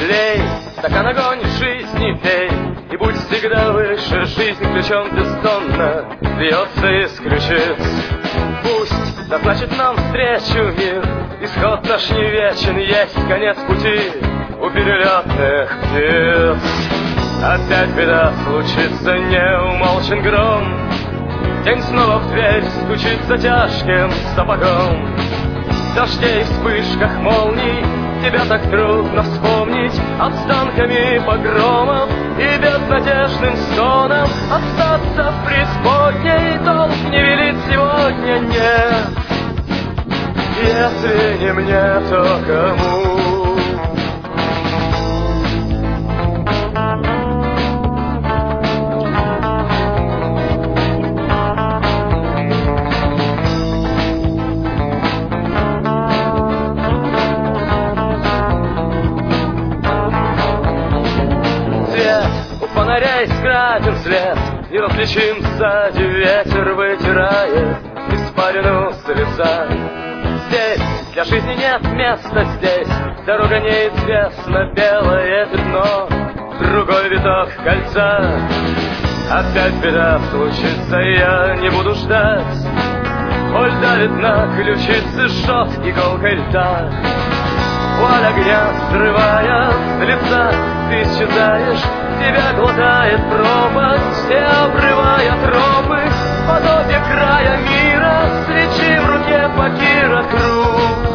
лей, стакан огонь жизни пей, и будь всегда выше. Жизнь ключом бессонно бьется из ключиц. Пусть назначит нам встречу мир, исход наш не вечен, есть конец пути у перелетных птиц. Опять беда случится, не умолчен гром, день снова в дверь стучится тяжким сапогом. В дождей, вспышках молний тебя так трудно вспомнить, останками погромов и безнадежным стоном. Остаться в преисподней долг не велит сегодня, нет. Если не мне, то кому? Фонаря искратен след, и различим сзади ветер вытирает испарину с лица. Здесь для жизни нет места, здесь дорога неизвестна, белое пятно, другой виток кольца. Опять беда случится, я не буду ждать, боль давит на ключицы, жжет иголкой льда. Вуаль огня срывая с лица, ты исчезаешь, тебя глотает пропасть, и обрывая тропы, подобие края мира, свечи в руке Факира круг.